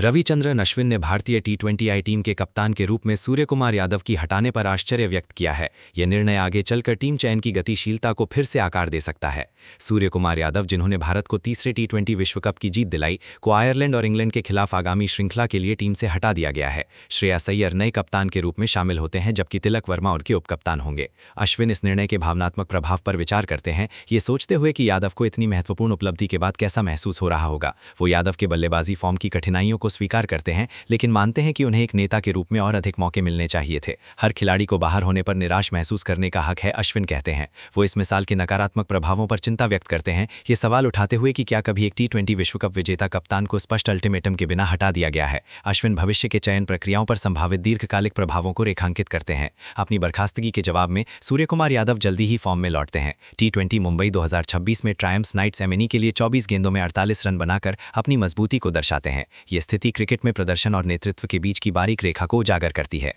रविचंद्रन अश्विन ने भारतीय टी20 टीम के कप्तान के रूप में सूर्यकुमार यादव की हटाने पर आश्चर्य व्यक्त किया है। यह निर्णय आगे चलकर टीम चयन की गतिशीलता को फिर से आकार दे सकता है। सूर्यकुमार यादव, जिन्होंने भारत को तीसरे टी20 विश्व कप की जीत दिलाई, को आयरलैंड और इंग्लैंड के खिलाफ आगामी श्रृंखला के लिए टीम से हटा दिया गया है। श्रेयस अय्यर नए कप्तान के रूप में शामिल होते हैं, जबकि तिलक वर्मा उनके उपकप्तान होंगे। अश्विन इस निर्णय के भावनात्मक प्रभाव पर विचार करते हैं, ये सोचते हुए कि यादव को इतनी महत्वपूर्ण उपलब्धि के बाद कैसा महसूस हो रहा होगा। वो यादव के बल्लेबाजी फॉर्म की कठिनाइयों को स्वीकार करते हैं, लेकिन मानते हैं कि उन्हें एक नेता के रूप में और अधिक मौके मिलने चाहिए थे। हर खिलाड़ी को बाहर होने पर निराश महसूस करने का हक है, अश्विन कहते हैं। वो इस मिसाल के नकारात्मक प्रभावों पर चिंता व्यक्त करते हैं, ये सवाल उठाते हुए कि क्या कभी एक टी20 विश्व कप विजेता कप्तान को स्पष्ट अल्टीमेटम के बिना हटा दिया गया है। अश्विन भविष्य के चयन प्रक्रियाओं पर संभावित दीर्घकालिक प्रभावों को रेखांकित करते हैं। अपनी बर्खास्तगी के जवाब में सूर्यकुमार यादव जल्दी ही फॉर्म में लौटते हैं। टी20 मुंबई 2026 में ट्रायम्स नाइट्स एमएनई के लिए 24 गेंदों में 48 रन बनाकर अपनी मजबूती को दर्शाते हैं। ये स्थिति क्रिकेट में प्रदर्शन और नेतृत्व के बीच की बारीक रेखा को उजागर करती है।